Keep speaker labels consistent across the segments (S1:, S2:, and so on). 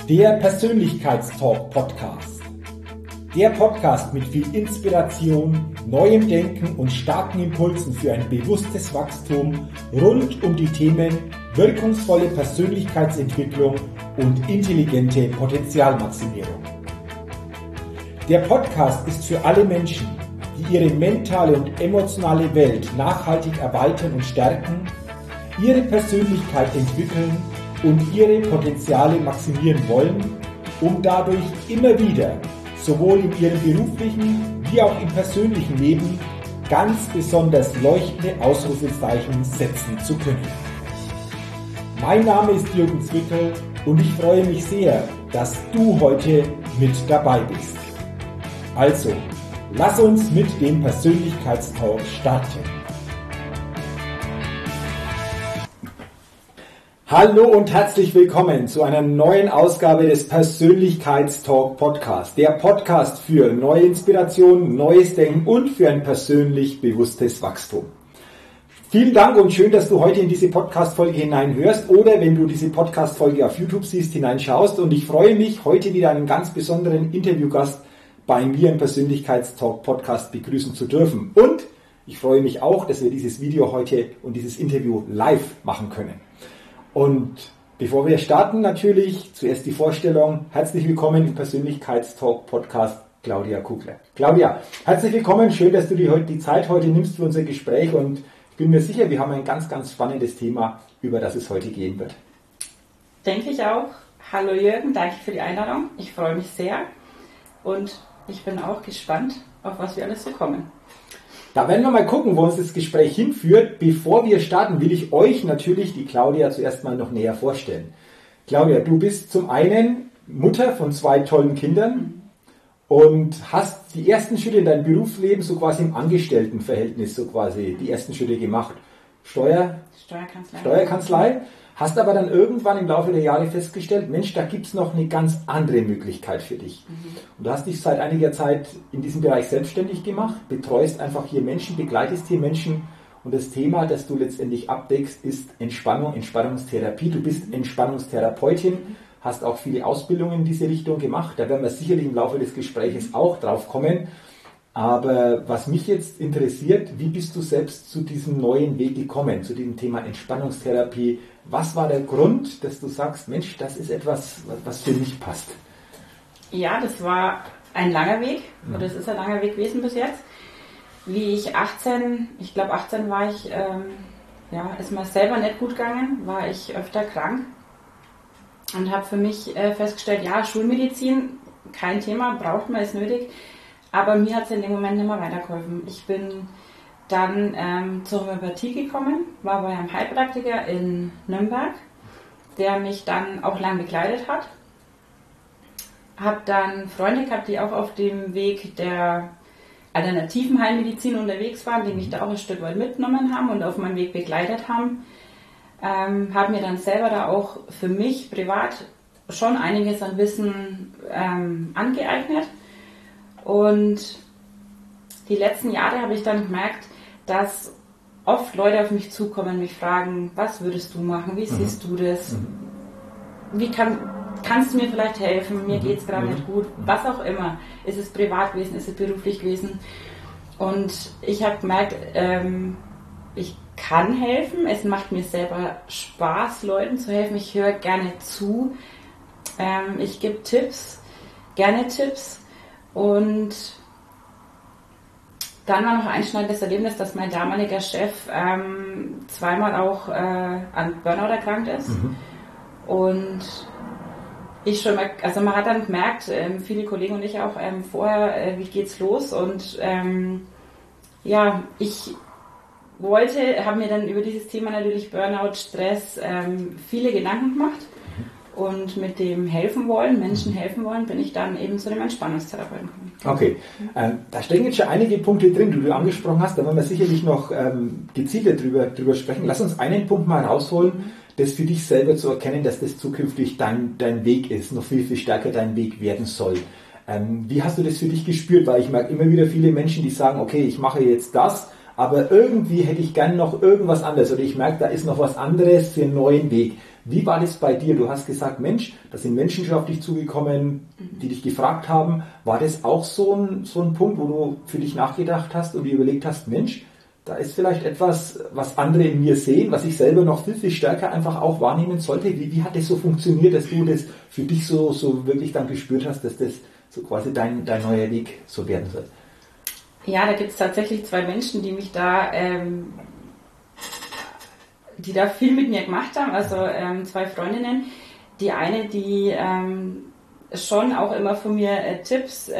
S1: Der Persönlichkeitstalk-Podcast. Der Podcast mit viel Inspiration, neuem Denken und starken Impulsen für ein bewusstes Wachstum rund um die Themen wirkungsvolle Persönlichkeitsentwicklung und intelligente Potenzialmaximierung. Der Podcast ist für alle Menschen, die ihre mentale und emotionale Welt nachhaltig erweitern und stärken, ihre Persönlichkeit entwickeln und ihre Potenziale maximieren wollen, um dadurch immer wieder sowohl in ihrem beruflichen wie auch im persönlichen Leben ganz besonders leuchtende Ausrufezeichen setzen zu können. Mein Name ist Jürgen Zwickel und ich freue mich sehr, dass du heute mit dabei bist. Also, lass uns mit dem Persönlichkeitstalk starten. Hallo und herzlich willkommen zu einer neuen Ausgabe des Persönlichkeitstalk Podcast. Der Podcast für neue Inspiration, neues Denken und für ein persönlich bewusstes Wachstum. Vielen Dank und schön, dass du heute in diese Podcast-Folge hineinhörst oder wenn du diese Podcast-Folge auf YouTube siehst, hineinschaust. Und ich freue mich, heute wieder einen ganz besonderen Interviewgast bei mir im Persönlichkeitstalk Podcast begrüßen zu dürfen. Und ich freue mich auch, dass wir dieses Video heute und dieses Interview live machen können. Und bevor wir starten, natürlich zuerst die Vorstellung. Herzlich willkommen im Persönlichkeitstalk Podcast Claudia Kugler. Claudia, herzlich willkommen. Schön, dass du dir heute die Zeit heute nimmst für unser Gespräch. Und ich bin mir sicher, wir haben ein ganz, ganz spannendes Thema, über das es heute gehen wird.
S2: Denke ich auch. Hallo Jürgen, danke für die Einladung. Ich freue mich sehr. Und ich bin auch gespannt, auf was wir alles so kommen.
S1: Da werden wir mal gucken, wo uns das Gespräch hinführt. Bevor wir starten, will ich euch natürlich die Claudia zuerst mal noch näher vorstellen. Claudia, du bist zum einen Mutter von 2 tollen Kindern und hast die ersten Schritte in deinem Berufsleben so quasi im Angestelltenverhältnis so quasi die ersten Schritte gemacht. Steuerkanzlei. Hast aber dann irgendwann im Laufe der Jahre festgestellt, Mensch, da gibt es noch eine ganz andere Möglichkeit für dich. Und du hast dich seit einiger Zeit in diesem Bereich selbstständig gemacht, betreust einfach hier Menschen, begleitest hier Menschen. Und das Thema, das du letztendlich abdeckst, ist Entspannung, Entspannungstherapie. Du bist Entspannungstherapeutin, hast auch viele Ausbildungen in diese Richtung gemacht. Da werden wir sicherlich im Laufe des Gesprächs auch drauf kommen. Aber was mich jetzt interessiert, wie bist du selbst zu diesem neuen Weg gekommen, zu diesem Thema Entspannungstherapie? Was war der Grund, dass du sagst, Mensch, das ist etwas, was für mich passt?
S2: Ja, das war ein langer Weg, oder es ist ein langer Weg gewesen bis jetzt. Wie ich 18 war ich, ist mir selber nicht gut gegangen, war ich öfter krank und habe für mich festgestellt, ja, Schulmedizin, kein Thema, braucht man, ist nötig. Aber mir hat es in dem Moment nicht mehr weitergeholfen. Ich bin dann zur Homöopathie gekommen, war bei einem Heilpraktiker in Nürnberg, der mich dann auch lang begleitet hat. Habe dann Freunde gehabt, die auch auf dem Weg der alternativen Heilmedizin unterwegs waren, die mich da auch ein Stück weit mitgenommen haben und auf meinem Weg begleitet haben. Habe mir dann selber da auch für mich privat schon einiges an Wissen angeeignet. Und die letzten Jahre habe ich dann gemerkt, dass oft Leute auf mich zukommen, mich fragen, was würdest du machen, wie siehst du das, wie kannst du mir vielleicht helfen, mir geht es gerade nicht gut, was auch immer. Ist es privat gewesen, ist es beruflich gewesen? Und ich habe gemerkt, ich kann helfen, es macht mir selber Spaß, Leuten zu helfen, ich höre gerne zu, ich gebe gerne Tipps. Und dann war noch ein einschneidendes Erlebnis, dass mein damaliger Chef zweimal auch an Burnout erkrankt ist. Und ich schon mal, also man hat dann gemerkt, viele Kollegen und ich auch vorher, wie geht's los? Und ich habe mir dann über dieses Thema natürlich Burnout, Stress, viele Gedanken gemacht. Und mit dem Menschen helfen wollen, bin ich dann eben zu dem Entspannungstherapeuten gekommen.
S1: Okay, da stecken jetzt schon einige Punkte drin, die du angesprochen hast. Da werden wir sicherlich noch gezielter drüber sprechen. Lass uns einen Punkt mal rausholen, das für dich selber zu erkennen, dass das zukünftig dein Weg ist, noch viel, viel stärker dein Weg werden soll. Wie hast du das für dich gespürt? Weil ich merke immer wieder viele Menschen, die sagen, okay, ich mache jetzt das, aber irgendwie hätte ich gern noch irgendwas anderes oder ich merke, da ist noch was anderes für einen neuen Weg. Wie war das bei dir? Du hast gesagt, Mensch, da sind Menschen schon auf dich zugekommen, die dich gefragt haben. War das auch so ein Punkt, wo du für dich nachgedacht hast und dir überlegt hast, Mensch, da ist vielleicht etwas, was andere in mir sehen, was ich selber noch viel, viel stärker einfach auch wahrnehmen sollte. Wie hat das so funktioniert, dass du das für dich so wirklich dann gespürt hast, dass das so quasi dein neuer Weg so werden soll?
S2: Ja, da gibt es tatsächlich zwei Menschen, die mich da, die da viel mit mir gemacht haben. Also zwei Freundinnen. Die eine, die schon auch immer von mir Tipps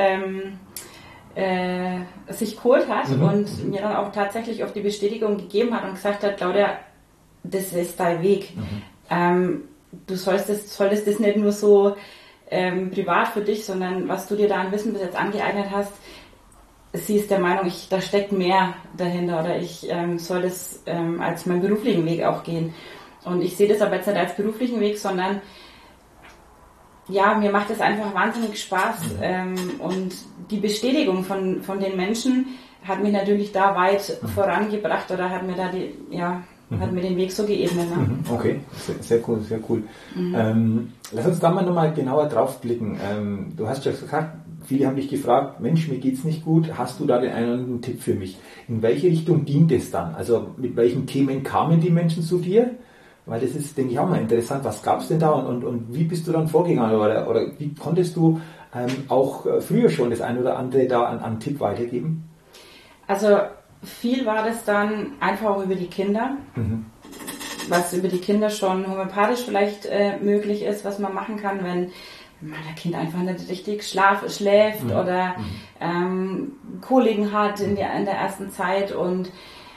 S2: sich geholt hat und mir dann auch tatsächlich auf die Bestätigung gegeben hat und gesagt hat, Claudia, das ist dein Weg. Du solltest das nicht nur so privat für dich, sondern was du dir da an Wissen bis jetzt angeeignet hast, sie ist der Meinung, da steckt mehr dahinter oder ich soll das als meinen beruflichen Weg auch gehen. Und ich sehe das aber jetzt nicht als beruflichen Weg, sondern ja, mir macht es einfach wahnsinnig Spaß und die Bestätigung von den Menschen hat mich natürlich da weit vorangebracht oder hat mir da hat mir den Weg so geebnet. Ne?
S1: Okay, sehr cool, sehr cool. Lass uns da mal nochmal genauer drauf blicken. Du hast ja gesagt, viele haben dich gefragt, Mensch, mir geht's nicht gut, hast du da den einen oder anderen Tipp für mich? In welche Richtung ging das dann? Also mit welchen Themen kamen die Menschen zu dir? Weil das ist, denke ich, auch mal interessant. Was gab es denn da und wie bist du dann vorgegangen? Oder wie konntest du auch früher schon das ein oder andere da an Tipp weitergeben?
S2: Also viel war das dann einfach auch über die Kinder. Was über die Kinder schon homöopathisch vielleicht möglich ist, was man machen kann, wenn mein Kind einfach nicht richtig schläft oder Koliken hat in der ersten Zeit und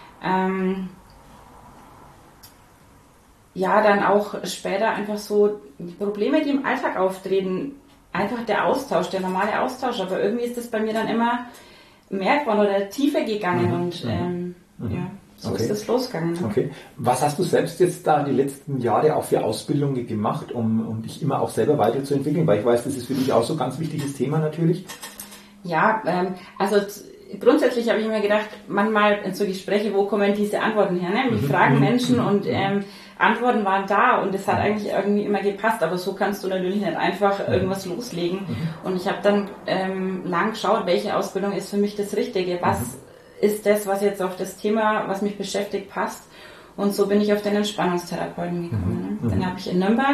S2: ja, dann auch später einfach so die Probleme, die im Alltag auftreten, einfach der Austausch, der normale Austausch, aber irgendwie ist das bei mir dann immer mehr geworden oder tiefer gegangen und so ist das losgegangen. Ne?
S1: Okay. Was hast du selbst jetzt da die letzten Jahre auch für Ausbildungen gemacht, um dich immer auch selber weiterzuentwickeln? Weil ich weiß, das ist für dich auch so ein ganz wichtiges Thema natürlich.
S2: Ja, also grundsätzlich habe ich mir gedacht, manchmal in so Gespräche, wo kommen diese Antworten her? Ne? Mich fragen Menschen und Antworten waren da und es hat eigentlich irgendwie immer gepasst, aber so kannst du natürlich nicht einfach irgendwas loslegen. Und ich habe dann lang geschaut, welche Ausbildung ist für mich das Richtige, was ist das, was jetzt auf das Thema, was mich beschäftigt, passt. Und so bin ich auf den Entspannungstherapeuten gekommen. Ne? Den habe ich in Nürnberg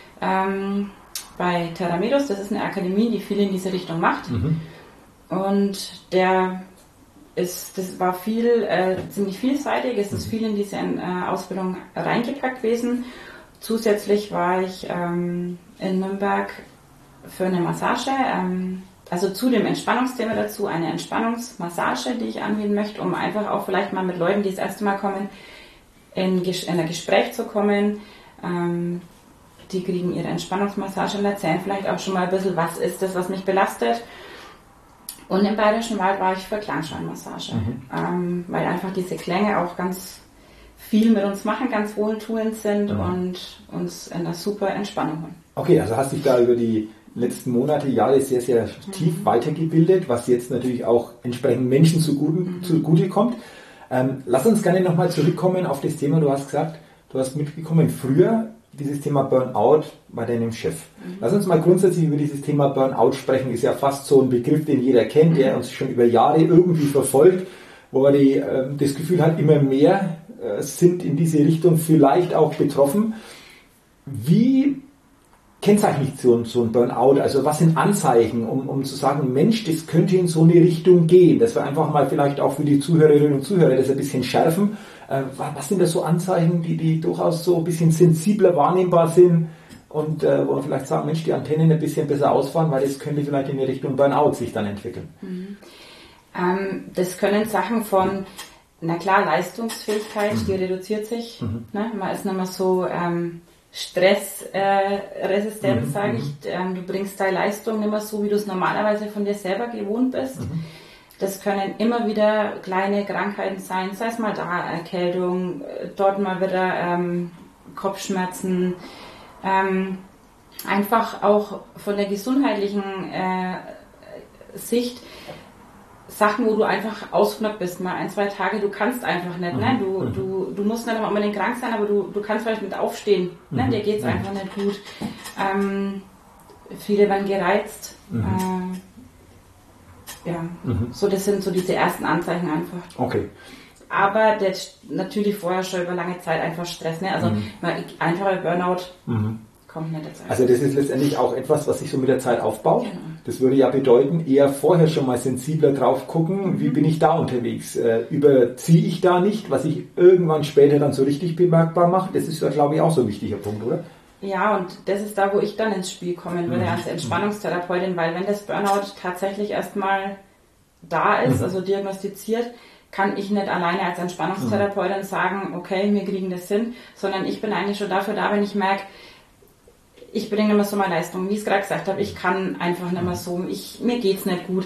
S2: bei Theramedos, das ist eine Akademie, die viel in diese Richtung macht. Und das war ziemlich vielseitig, es ist viel in diese Ausbildung reingepackt gewesen. Zusätzlich war ich in Nürnberg für eine Massage, also zu dem Entspannungsthema dazu, eine Entspannungsmassage, die ich anbieten möchte, um einfach auch vielleicht mal mit Leuten, die das erste Mal kommen, in ein Gespräch zu kommen. Die kriegen ihre Entspannungsmassage und erzählen vielleicht auch schon mal ein bisschen, was ist das, was mich belastet. Und im Bayerischen Wald war ich für Klangschallmassage, weil einfach diese Klänge auch ganz viel mit uns machen, ganz wohltuend sind und uns in eine super Entspannung holen.
S1: Okay, also hast dich da über die letzten Monate, Jahre sehr, sehr tief weitergebildet, was jetzt natürlich auch entsprechend Menschen zugute kommt. Lass uns gerne nochmal zurückkommen auf das Thema, du hast gesagt, du hast mitbekommen, früher dieses Thema Burnout bei deinem Chef. Lass uns mal grundsätzlich über dieses Thema Burnout sprechen. Ist ja fast so ein Begriff, den jeder kennt, der uns schon über Jahre irgendwie verfolgt, wo man das Gefühl hat, immer mehr sind in diese Richtung vielleicht auch betroffen. Wie kennzeichnet so ein Burnout? Also was sind Anzeichen, um zu sagen, Mensch, das könnte in so eine Richtung gehen, dass wir einfach mal vielleicht auch für die Zuhörerinnen und Zuhörer das ein bisschen schärfen. Was sind das so Anzeichen, die durchaus so ein bisschen sensibler wahrnehmbar sind und wo man vielleicht sagen, Mensch, die Antennen ein bisschen besser ausfahren, weil das könnte vielleicht in die Richtung Burnout sich dann entwickeln?
S2: Das können Sachen von, na klar, Leistungsfähigkeit, die reduziert sich. Ne? Man ist nicht mehr so stressresistent, sage ich. Du bringst deine Leistung nicht mehr so, wie du es normalerweise von dir selber gewohnt bist. Das können immer wieder kleine Krankheiten sein, sei es mal da Erkältung, dort mal wieder Kopfschmerzen. Einfach auch von der gesundheitlichen Sicht Sachen, wo du einfach ausgenockt bist, mal 1-2 Tage, du kannst einfach nicht, ne? Du musst nicht unbedingt krank sein, aber du kannst vielleicht nicht aufstehen, ne? Dir geht's einfach nicht gut. Viele werden gereizt. So das sind so diese ersten Anzeichen einfach.
S1: Okay.
S2: Aber natürlich vorher schon über lange Zeit einfach Stress, ne? Also einfacher Burnout kommt nicht dazu.
S1: Also das ist letztendlich auch etwas, was sich so mit der Zeit aufbaut.
S2: Genau.
S1: Das würde ja bedeuten, eher vorher schon mal sensibler drauf gucken, wie bin ich da unterwegs? Überziehe ich da nicht, was ich irgendwann später dann so richtig bemerkbar mache? Das ist ja, glaube ich, auch so ein wichtiger Punkt, oder?
S2: Ja, und das ist da, wo ich dann ins Spiel kommen würde als Entspannungstherapeutin, weil wenn das Burnout tatsächlich erstmal da ist, also diagnostiziert, kann ich nicht alleine als Entspannungstherapeutin sagen, okay, wir kriegen das hin, sondern ich bin eigentlich schon dafür da, wenn ich merke, ich bringe nicht mehr so meine Leistung, wie ich es gerade gesagt habe, ich kann einfach nicht mehr so, mir geht's nicht gut.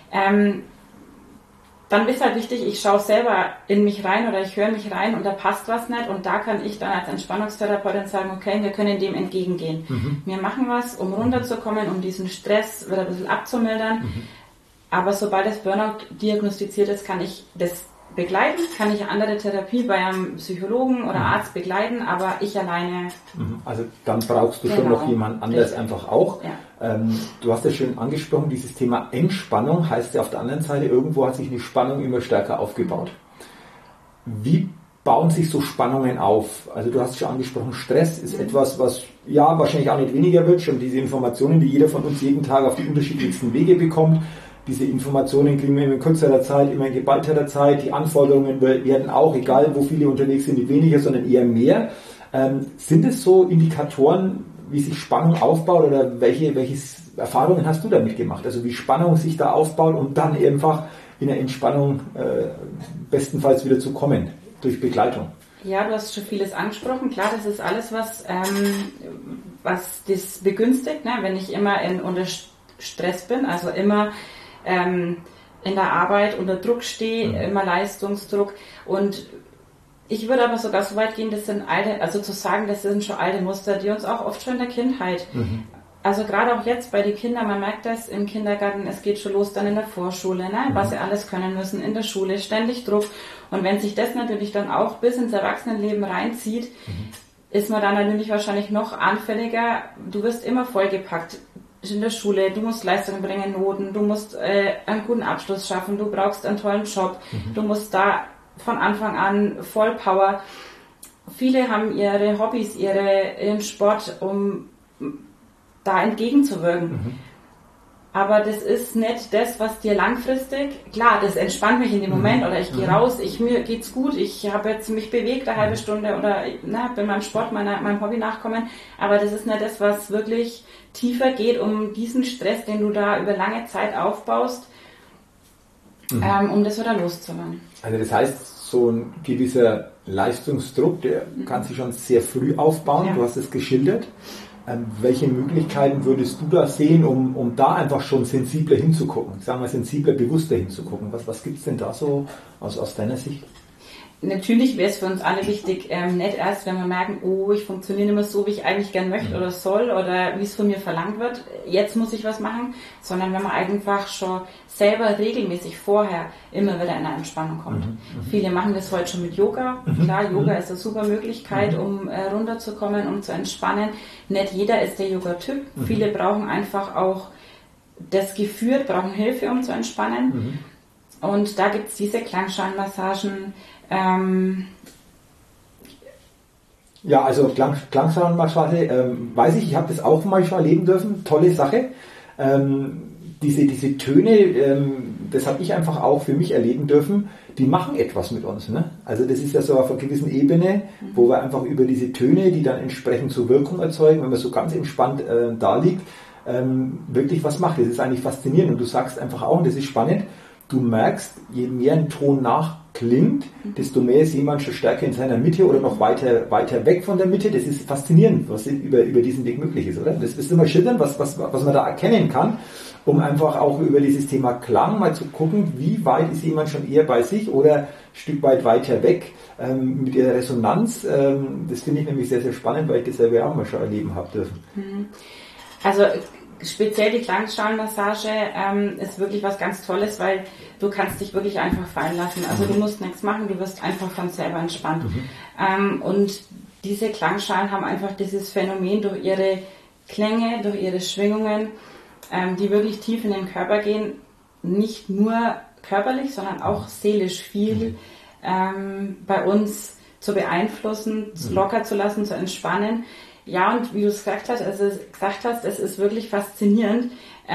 S2: Dann ist halt wichtig, ich schaue selber in mich rein oder ich höre mich rein und da passt was nicht und da kann ich dann als Entspannungstherapeutin sagen, okay, wir können dem entgegengehen. Wir machen was, um runterzukommen, um diesen Stress wieder ein bisschen abzumildern. Aber sobald das Burnout diagnostiziert ist, kann ich das begleiten, kann ich eine andere Therapie bei einem Psychologen oder Arzt begleiten, aber ich alleine...
S1: Also dann brauchst du schon noch jemand anders einfach auch. Ja. Du hast ja schön angesprochen, dieses Thema Entspannung heißt ja auf der anderen Seite, irgendwo hat sich eine Spannung immer stärker aufgebaut. Wie bauen sich so Spannungen auf? Also du hast schon angesprochen, Stress ist etwas, was ja wahrscheinlich auch nicht weniger wird, schon diese Informationen, die jeder von uns jeden Tag auf die unterschiedlichsten Wege bekommt. Diese Informationen kriegen wir immer in kürzerer Zeit, immer in geballterer Zeit. Die Anforderungen werden auch, egal wo viele unterwegs sind, nicht weniger, sondern eher mehr. Sind es so Indikatoren, wie sich Spannung aufbaut oder welche Erfahrungen hast du damit gemacht? Also wie Spannung sich da aufbaut, um dann einfach in der Entspannung bestenfalls wieder zu kommen, durch Begleitung?
S2: Ja, du hast schon vieles angesprochen. Klar, das ist alles, was das begünstigt, ne? Wenn ich immer unter Stress bin, also immer in der Arbeit unter Druck stehe, immer Leistungsdruck. Und ich würde aber sogar so weit gehen, das sind zu sagen, das sind schon alte Muster, die uns auch oft schon in der Kindheit, also gerade auch jetzt bei den Kindern, man merkt das im Kindergarten, es geht schon los dann in der Vorschule, ne, was sie alles können müssen, in der Schule, ständig Druck. Und wenn sich das natürlich dann auch bis ins Erwachsenenleben reinzieht, ist man dann natürlich wahrscheinlich noch anfälliger. Du wirst immer vollgepackt. In der Schule, du musst Leistung bringen, Noten, du musst einen guten Abschluss schaffen, du brauchst einen tollen Job, du musst da von Anfang an voll Power. Viele haben ihre Hobbys, ihren Sport, um da entgegenzuwirken. Aber das ist nicht das, was dir langfristig, klar, das entspannt mich in dem Moment oder ich gehe raus, mir geht's gut, ich habe jetzt mich bewegt eine halbe Stunde oder bin meinem Sport, meinem Hobby nachkommen, aber das ist nicht das, was wirklich tiefer geht, um diesen Stress, den du da über lange Zeit aufbaust, um das wieder loszuwerden. Also
S1: das heißt, so ein gewisser Leistungsdruck, der kann sich schon sehr früh aufbauen, du hast es geschildert. Welche Möglichkeiten würdest du da sehen, um da einfach schon sensibler hinzugucken? Sagen wir sensibler, bewusster hinzugucken. Was gibt es denn da so aus deiner Sicht?
S2: Natürlich wäre es für uns alle wichtig, nicht erst, wenn wir merken, oh, ich funktioniere nicht mehr so, wie ich eigentlich gern möchte oder soll oder wie es von mir verlangt wird, jetzt muss ich was machen, sondern wenn man einfach schon selber regelmäßig vorher immer wieder in eine Entspannung kommt. Viele machen das heute schon mit Yoga. Klar, Yoga ist eine super Möglichkeit, um runterzukommen, um zu entspannen. Nicht jeder ist der Yoga-Typ. Viele brauchen einfach auch das geführt, brauchen Hilfe, um zu entspannen. Und da gibt es diese Klangschalenmassagen.
S1: Ja, also Klangschalenmassage, weiß ich habe das auch mal schon erleben dürfen, tolle Sache. Diese Töne, das habe ich einfach auch für mich erleben dürfen, die machen etwas mit uns. Ne? Also das ist ja so auf einer gewissen Ebene, wo wir einfach über diese Töne, die dann entsprechend so Wirkung erzeugen, wenn man so ganz entspannt da liegt, wirklich was macht. Das ist eigentlich faszinierend und du sagst einfach auch, und das ist spannend, du merkst, je mehr ein Ton nachklingt, desto mehr ist jemand schon stärker in seiner Mitte oder noch weiter weg von der Mitte. Das ist faszinierend, was über diesen Weg möglich ist, oder? Das willst du mal schildern, was man da erkennen kann, um einfach auch über dieses Thema Klang mal zu gucken, wie weit ist jemand schon eher bei sich oder ein Stück weit weiter weg mit der Resonanz. Das finde ich nämlich sehr, sehr spannend, weil ich das selber auch mal schon erleben habe dürfen.
S2: Also speziell die Klangschalenmassage ist wirklich was ganz Tolles, weil du kannst dich wirklich einfach fallen lassen. Also du musst nichts machen, du wirst einfach von selber entspannt. Und diese Klangschalen haben einfach dieses Phänomen durch ihre Klänge, durch ihre Schwingungen, die wirklich tief in den Körper gehen, nicht nur körperlich, sondern auch seelisch viel bei uns zu beeinflussen, locker zu lassen, zu entspannen. Ja, und wie du es gesagt hast, es ist wirklich faszinierend.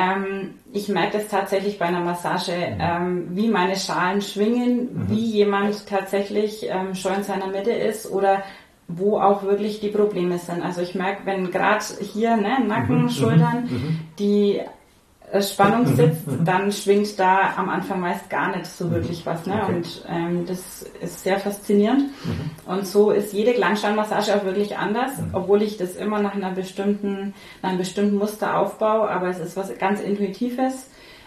S2: Ich merke das tatsächlich bei einer Massage, wie meine Schalen schwingen, wie jemand tatsächlich schon in seiner Mitte ist oder wo auch wirklich die Probleme sind. Also ich merke, wenn gerade hier Nacken, Schultern, die Spannung sitzt, dann schwingt da am Anfang meist gar nicht so wirklich was. Ne? Okay. Und das ist sehr faszinierend. Und so ist jede Klangschalenmassage auch wirklich anders, obwohl ich das immer nach einem bestimmten Muster aufbaue, aber es ist was ganz Intuitives.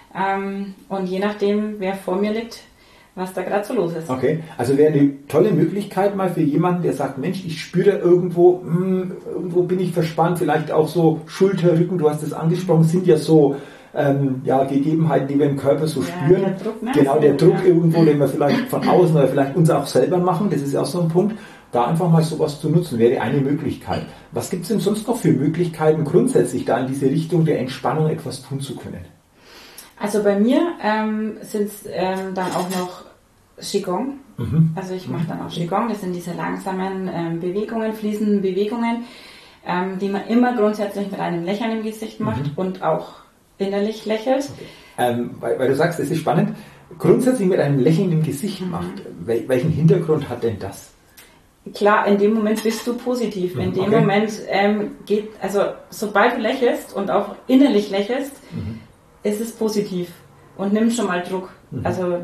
S2: Und je nachdem, wer vor mir liegt, was da gerade so los ist.
S1: Okay, also wäre eine tolle Möglichkeit mal für jemanden, der sagt, Mensch, ich spüre irgendwo bin ich verspannt, vielleicht auch so Schulter, Rücken, du hast es angesprochen, sind ja so Gegebenheiten, die wir im Körper so spüren.
S2: Der Druck, ne?
S1: Genau, der Druck irgendwo, den wir vielleicht von außen oder vielleicht uns auch selber machen, das ist ja auch so ein Punkt. Da einfach mal sowas zu nutzen, wäre eine Möglichkeit. Was gibt es denn sonst noch für Möglichkeiten, grundsätzlich da in diese Richtung der Entspannung etwas tun zu können?
S2: Also bei mir sind es dann auch noch Qigong. Also ich mache dann auch Qigong. Das sind diese langsamen Bewegungen, fließenden Bewegungen, die man immer grundsätzlich mit einem Lächeln im Gesicht macht und auch innerlich lächelt.
S1: Okay. Weil du sagst, es ist spannend, grundsätzlich mit einem Lächeln im Gesicht macht. Welchen Hintergrund hat denn das?
S2: Klar, in dem Moment bist du positiv. In dem Moment sobald du lächelst und auch innerlich lächelst, ist es positiv und nimm schon mal Druck. Also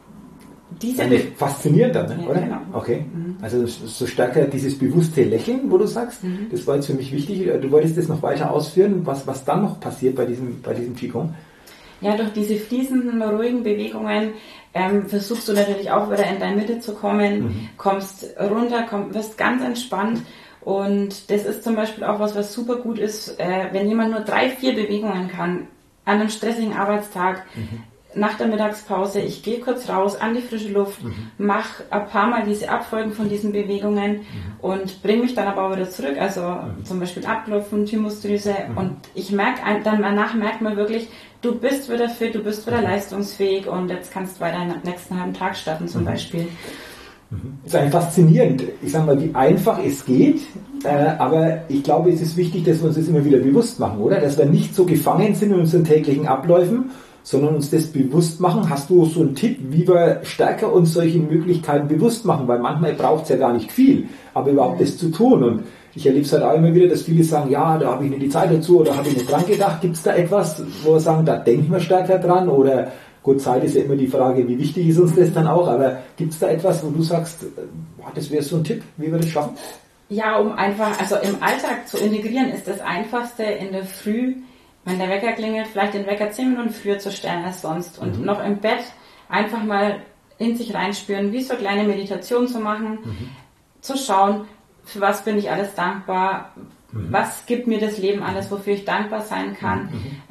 S1: faszinierend dann,
S2: ja,
S1: oder?
S2: Genau.
S1: Okay. Also so stärker dieses bewusste Lächeln, wo du sagst, das war jetzt für mich wichtig. Du wolltest das noch weiter ausführen, was dann noch passiert bei diesem Qigong?
S2: Ja, durch diese fließenden, ruhigen Bewegungen versuchst du natürlich auch wieder in deine Mitte zu kommen, kommst runter, wirst ganz entspannt. Und das ist zum Beispiel auch was super gut ist, wenn jemand nur 3-4 Bewegungen kann, an einem stressigen Arbeitstag, nach der Mittagspause, ich gehe kurz raus an die frische Luft, mache ein paar Mal diese Abfolgen von diesen Bewegungen und bringe mich dann aber auch wieder zurück, also zum Beispiel Abklopfen, Thymusdrüse und danach merkt man wirklich, du bist wieder fit, du bist wieder leistungsfähig und jetzt kannst du weiter den nächsten halben Tag starten zum Beispiel.
S1: Es ist eigentlich faszinierend, ich sage mal, wie einfach es geht, aber ich glaube, es ist wichtig, dass wir uns das immer wieder bewusst machen, oder? Dass wir nicht so gefangen sind in unseren täglichen Abläufen, sondern uns das bewusst machen. Hast du so einen Tipp, wie wir stärker uns solche Möglichkeiten bewusst machen? Weil manchmal braucht es ja gar nicht viel, aber überhaupt das zu tun. Und ich erlebe es halt auch immer wieder, dass viele sagen, ja, da habe ich nicht die Zeit dazu oder habe ich nicht dran gedacht. Gibt es da etwas, wo wir sagen, da denken wir stärker dran? Oder gut, Zeit ist ja immer die Frage, wie wichtig ist uns das dann auch? Aber gibt es da etwas, wo du sagst, das wäre so ein Tipp, wie wir das schaffen?
S2: Ja, um einfach, also im Alltag zu integrieren, ist das Einfachste in der Früh, wenn der Wecker klingelt, vielleicht den Wecker 10 Minuten früher zu stellen als sonst und noch im Bett einfach mal in sich reinspüren, wie so kleine Meditation zu machen, zu schauen, für was bin ich alles dankbar, was gibt mir das Leben alles, wofür ich dankbar sein kann,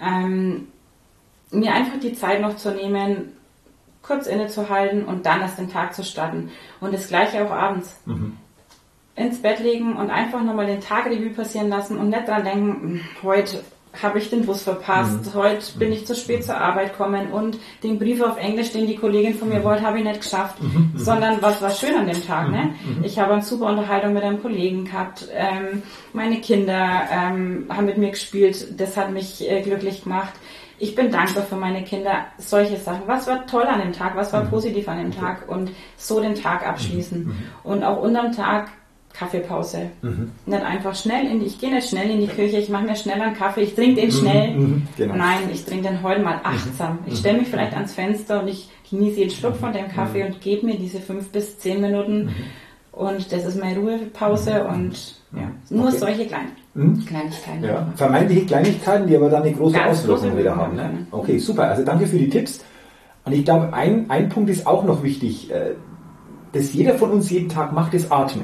S2: mir einfach die Zeit noch zu nehmen, kurz innezuhalten und dann erst den Tag zu starten. Und das Gleiche auch abends. Ins Bett legen und einfach nochmal den Tag Revue passieren lassen und nicht dran denken, heute habe ich den Bus verpasst, heute bin ich zu spät zur Arbeit gekommen und den Brief auf Englisch, den die Kollegin von mir wollte, habe ich nicht geschafft, sondern was war schön an dem Tag. Ne? Ich habe eine super Unterhaltung mit einem Kollegen gehabt, meine Kinder haben mit mir gespielt, das hat mich glücklich gemacht. Ich bin dankbar für meine Kinder, solche Sachen. Was war toll an dem Tag, was war positiv an dem Tag und so den Tag abschließen. Und auch unterm Tag Kaffeepause. Nicht einfach ich gehe nicht schnell in die Küche, ich mache mir schnell einen Kaffee, ich trinke den schnell.
S1: Genau.
S2: Nein, ich trinke den heute mal achtsam. Ich stelle mich vielleicht ans Fenster und ich genieße jeden Schluck von dem Kaffee und gebe mir diese 5 bis 10 Minuten und das ist meine Ruhepause und nur solche Kleinigkeiten.
S1: Ja. Vermeintliche Kleinigkeiten, die aber dann eine große Auswirkung wieder haben. Ne? Okay, super. Also danke für die Tipps. Und ich glaube, ein Punkt ist auch noch wichtig, dass jeder von uns jeden Tag macht, ist Atmen.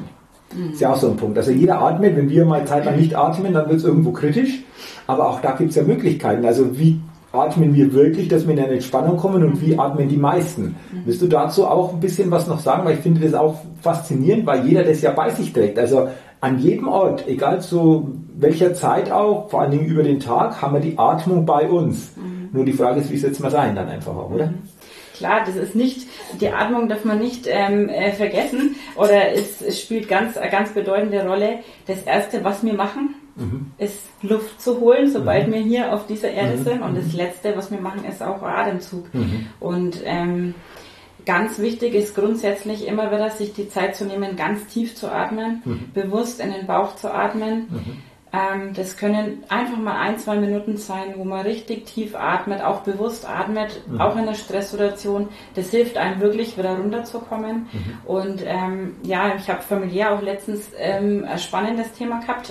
S1: Ist ja auch so ein Punkt. Also jeder atmet, wenn wir mal Zeit lang nicht atmen, dann wird es irgendwo kritisch. Aber auch da gibt es ja Möglichkeiten. Also wie atmen wir wirklich, dass wir in eine Entspannung kommen und wie atmen die meisten? Willst du dazu auch ein bisschen was noch sagen? Weil ich finde das auch faszinierend, weil jeder das ja bei sich trägt. Also an jedem Ort, egal zu welcher Zeit auch, vor allen Dingen über den Tag, haben wir die Atmung bei uns. Nur die Frage ist, wie setzt man es ein dann einfach auch, oder?
S2: Klar, das ist nicht, die Atmung darf man nicht vergessen oder es spielt eine ganz bedeutende Rolle. Das Erste, was wir machen, ist Luft zu holen, sobald wir hier auf dieser Erde sind, und das Letzte, was wir machen, ist auch Atemzug. Und ganz wichtig ist grundsätzlich immer wieder, sich die Zeit zu nehmen, ganz tief zu atmen, bewusst in den Bauch zu atmen. Das können einfach mal 1-2 Minuten sein, wo man richtig tief atmet, auch bewusst atmet, auch in der Stresssituation. Das hilft einem wirklich, wieder runterzukommen. Und ich habe familiär auch letztens ein spannendes Thema gehabt.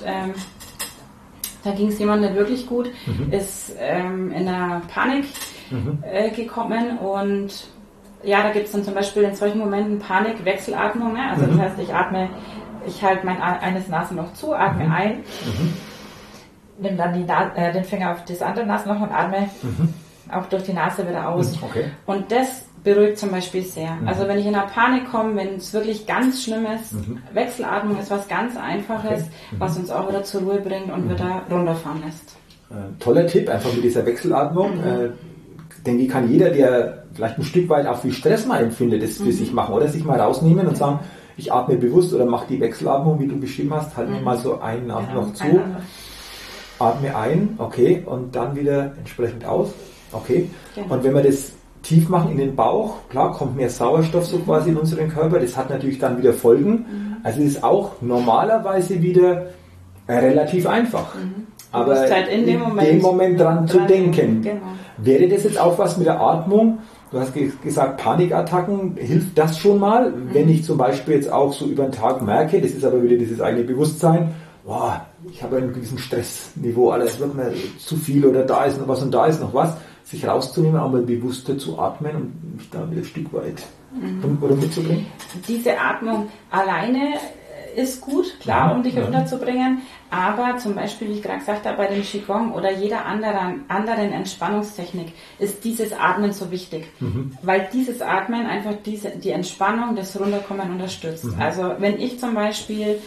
S2: Da ging es jemandem nicht wirklich gut, ist in einer Panik gekommen, und ja, da gibt es dann zum Beispiel in solchen Momenten Panik, Wechselatmung, ne? Also das heißt, ich halte mein eines Nasenloch zu, atme ein, nehme dann den Finger auf das andere Nasenloch und atme auch durch die Nase wieder aus.
S1: Okay.
S2: Und das beruhigt zum Beispiel sehr. Also wenn ich in eine Panik komme, wenn es wirklich ganz schlimm ist, Wechselatmung ist was ganz Einfaches, was uns auch wieder zur Ruhe bringt und wieder runterfahren lässt.
S1: Toller Tipp, einfach mit dieser Wechselatmung. Denke ich, kann jeder, der vielleicht ein Stück weit auch viel Stress mal empfindet, das für sich machen oder sich mal rausnehmen und sagen, ich atme bewusst oder mache die Wechselatmung, wie du beschrieben hast, halt mir mal so einen Atemloch zu, atme ein, okay, und dann wieder entsprechend aus, okay. Genau. Und wenn wir das tief machen in den Bauch, klar, kommt mehr Sauerstoff so quasi in unseren Körper, das hat natürlich dann wieder Folgen. Also es ist auch normalerweise wieder relativ einfach. Aber
S2: halt in dem
S1: Moment dran zu denken.
S2: Genau.
S1: Wäre das jetzt auch was mit der Atmung? Du hast gesagt, Panikattacken, hilft das schon mal? Wenn ich zum Beispiel jetzt auch so über den Tag merke, das ist aber wieder dieses eigene Bewusstsein, boah, ich habe einen gewissen Stressniveau, alles wird mir zu viel oder da ist noch was und da ist noch was, sich rauszunehmen, auch mal bewusster zu atmen und mich da wieder ein Stück weit oder mitzubringen? Diese
S2: Atmung alleine ist gut, klar, um dich runterzubringen, aber zum Beispiel, wie ich gerade gesagt habe, bei dem Qigong oder jeder anderen Entspannungstechnik ist dieses Atmen so wichtig, weil dieses Atmen einfach die Entspannung, das Runterkommen unterstützt. Also wenn ich zum Beispiel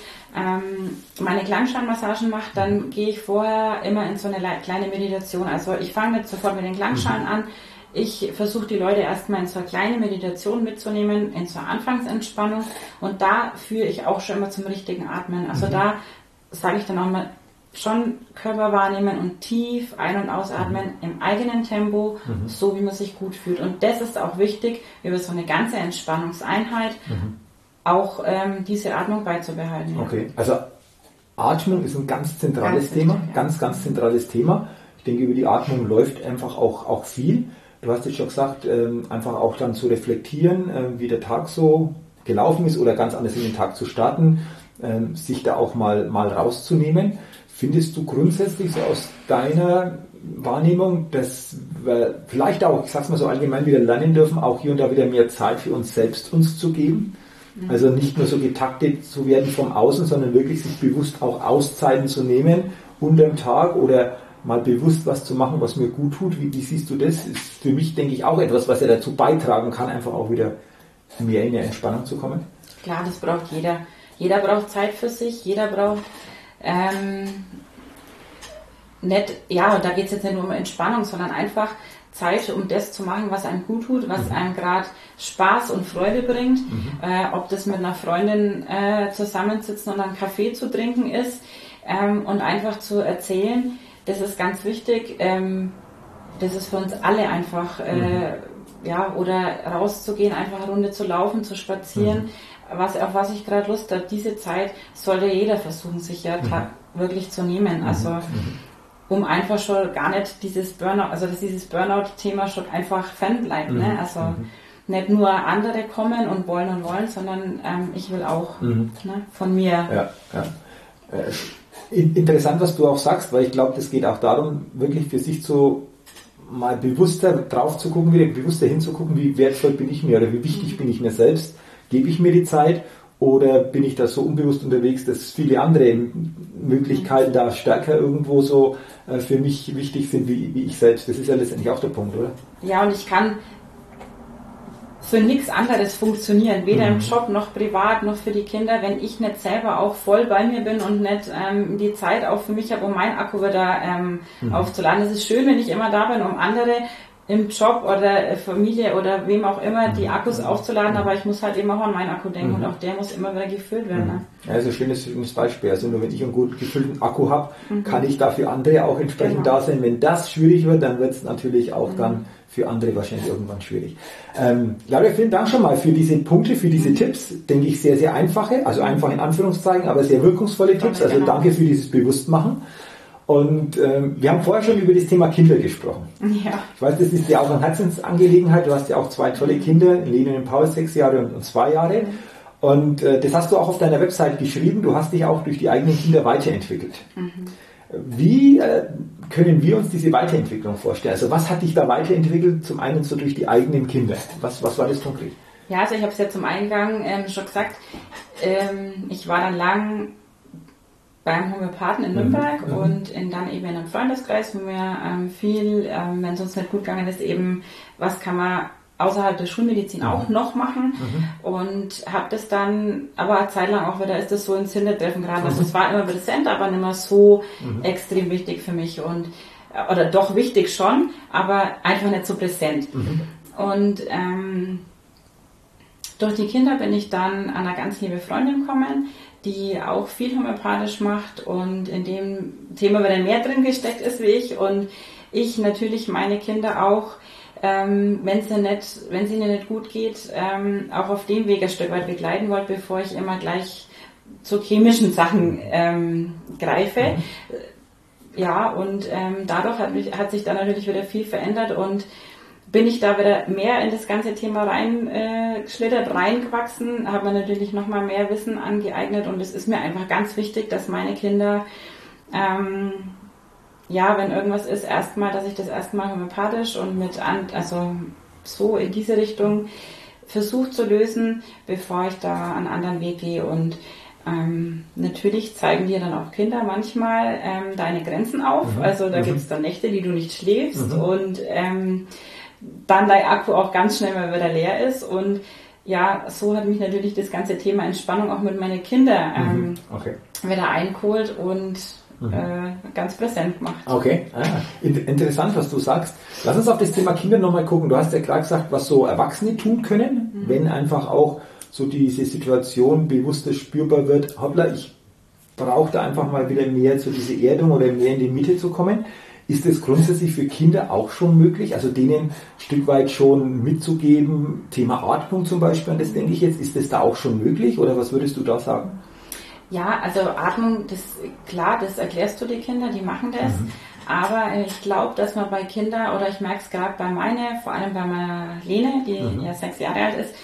S2: meine Klangschalenmassagen mache, dann gehe ich vorher immer in so eine kleine Meditation. Also ich fange sofort mit den Klangschalen an. Ich versuche die Leute erstmal in so eine kleine Meditation mitzunehmen, in so eine Anfangsentspannung, und da führe ich auch schon immer zum richtigen Atmen. Also da sage ich dann auch mal, schon Körper wahrnehmen und tief ein- und ausatmen im eigenen Tempo, so wie man sich gut fühlt. Und das ist auch wichtig, über so eine ganze Entspannungseinheit auch diese Atmung beizubehalten. Ja.
S1: Okay, also Atmung ist ein ganz zentrales Thema, ganz zentrales Thema. Ich denke, über die Atmung läuft einfach auch viel. Du hast jetzt schon gesagt, einfach auch dann zu reflektieren, wie der Tag so gelaufen ist oder ganz anders in den Tag zu starten, sich da auch mal rauszunehmen. Findest du grundsätzlich so aus deiner Wahrnehmung, dass wir vielleicht auch, ich sag's mal so allgemein, wieder lernen dürfen, auch hier und da wieder mehr Zeit für uns selbst zu geben? Also nicht nur so getaktet zu werden vom Außen, sondern wirklich sich bewusst auch Auszeiten zu nehmen unterm Tag oder mal bewusst was zu machen, was mir gut tut. Wie siehst du das? Ist für mich, denke ich, auch etwas, was ja dazu beitragen kann, einfach auch wieder mehr in die Entspannung zu kommen.
S2: Klar, das braucht jeder. Jeder braucht Zeit für sich, jeder braucht da geht es jetzt nicht nur um Entspannung, sondern einfach Zeit, um das zu machen, was einem gut tut, was einem gerade Spaß und Freude bringt. Ob das mit einer Freundin zusammensitzen und einen Kaffee zu trinken ist und einfach zu erzählen, das ist ganz wichtig. Das ist für uns alle einfach, oder rauszugehen, einfach eine Runde zu laufen, zu spazieren, auf was ich gerade Lust habe. Diese Zeit sollte jeder versuchen, sich wirklich zu nehmen. Also um einfach schon gar nicht dieses Burnout, also dass dieses Burnout-Thema schon einfach fernbleibt. Ne? Also nicht nur andere kommen und wollen, sondern ich will auch von mir.
S1: Ja. Interessant, was du auch sagst, weil ich glaube, das geht auch darum, wirklich für sich so mal bewusster drauf zu gucken, wieder bewusster hinzugucken, wie wertvoll bin ich mir oder wie wichtig bin ich mir selbst, gebe ich mir die Zeit Oder bin ich da so unbewusst unterwegs, dass viele andere Möglichkeiten da stärker irgendwo so für mich wichtig sind wie ich selbst? Das ist ja letztendlich auch der Punkt, oder?
S2: Ja, und ich kann für nichts anderes funktionieren, weder im Job noch privat noch für die Kinder, wenn ich nicht selber auch voll bei mir bin und nicht die Zeit auch für mich habe, um mein Akku wieder aufzuladen. Es ist schön, wenn ich immer da bin, um andere im Job oder Familie oder wem auch immer die Akkus aufzuladen, aber ich muss halt eben auch an meinen Akku denken und auch der muss immer wieder gefüllt werden. Ne?
S1: Ja, also ein schönes Beispiel. Also nur wenn ich einen gut gefüllten Akku habe, kann ich da für andere auch entsprechend da sein. Wenn das schwierig wird, dann wird es natürlich auch dann für andere wahrscheinlich irgendwann schwierig. Laura, vielen Dank schon mal für diese Punkte, für diese Tipps. Denke ich sehr, sehr einfache, also einfach in Anführungszeichen, aber sehr wirkungsvolle Tipps. Also danke für dieses Bewusstmachen. Und wir haben vorher schon über das Thema Kinder gesprochen.
S2: Ja.
S1: Ich weiß, das ist ja auch eine Herzensangelegenheit. Du hast ja auch 2 tolle Kinder, Lene und Paul, 6 Jahre und 2 Jahre. Und das hast du auch auf deiner Website geschrieben. Du hast dich auch durch die eigenen Kinder weiterentwickelt. Wie können wir uns diese Weiterentwicklung vorstellen? Also was hat dich da weiterentwickelt? Zum einen so durch die eigenen Kinder. Was war das konkret?
S2: Ja, also ich habe es ja zum Eingang schon gesagt. Ich war dann lang beim Homöopathen in Nürnberg und dann eben in einem Freundeskreis, wo mir viel, wenn es uns nicht gut gegangen ist, eben, was kann man außerhalb der Schulmedizin auch noch machen und habe das dann, aber eine Zeit lang auch wieder, ist das so ins Hintertreffen geraten. Also es war immer präsent, aber nicht mehr so extrem wichtig für mich und, oder doch wichtig schon, aber einfach nicht so präsent. Und durch die Kinder bin ich dann an eine ganz liebe Freundin gekommen, die auch viel homöopathisch macht und in dem Thema wieder mehr drin gesteckt ist wie ich und ich natürlich meine Kinder auch, wenn es ihnen nicht gut geht, auch auf dem Weg ein Stück weit begleiten wollte, bevor ich immer gleich zu chemischen Sachen greife. Ja, und dadurch hat sich dann natürlich wieder viel verändert und bin ich da wieder mehr in das ganze Thema reingeschlittert, reingewachsen, habe mir natürlich nochmal mehr Wissen angeeignet und es ist mir einfach ganz wichtig, dass meine Kinder, wenn irgendwas ist, dass ich das erstmal homöopathisch und also so in diese Richtung versuche zu lösen, bevor ich da einen anderen Weg gehe und natürlich zeigen dir dann auch Kinder manchmal deine Grenzen auf, also da gibt es dann Nächte, die du nicht schläfst und dann dein Akku auch ganz schnell mal wieder leer ist und ja, so hat mich natürlich das ganze Thema Entspannung auch mit meinen Kindern wieder eingeholt und ganz präsent gemacht.
S1: Okay, interessant, was du sagst. Lass uns auf das Thema Kinder nochmal gucken. Du hast ja gerade gesagt, was so Erwachsene tun können, wenn einfach auch so diese Situation bewusster spürbar wird. Hoppla, ich brauche da einfach mal wieder mehr zu dieser Erdung oder mehr in die Mitte zu kommen. Ist das grundsätzlich für Kinder auch schon möglich? Also denen ein Stück weit schon mitzugeben, Thema Atmung zum Beispiel, an das denke ich jetzt, ist das da auch schon möglich oder was würdest du da sagen?
S2: Ja, also Atmung, das erklärst du die Kinder, die machen das. Aber ich glaube, dass man bei Kindern, oder ich merke es gerade vor allem bei meiner Lene, die ja 6 Jahre alt ist,